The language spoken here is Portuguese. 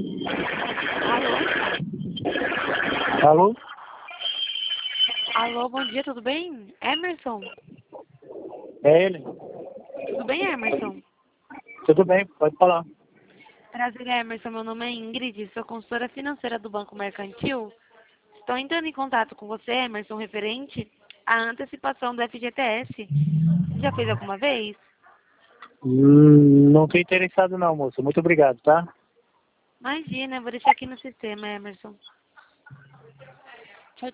Alô? Alô? Alô, bom dia, tudo bem? Emerson? É ele? Tudo bem, Emerson? Tudo bem, pode falar. Prazer, Emerson. Meu nome é Ingrid, sou consultora financeira do Banco Mercantil. Estou entrando em contato com você, Emerson, referente à antecipação do FGTS. Você já fez alguma vez? Não estou interessado não, moço. Muito obrigado, tá? Imagina, vou deixar aqui no sistema, Emerson.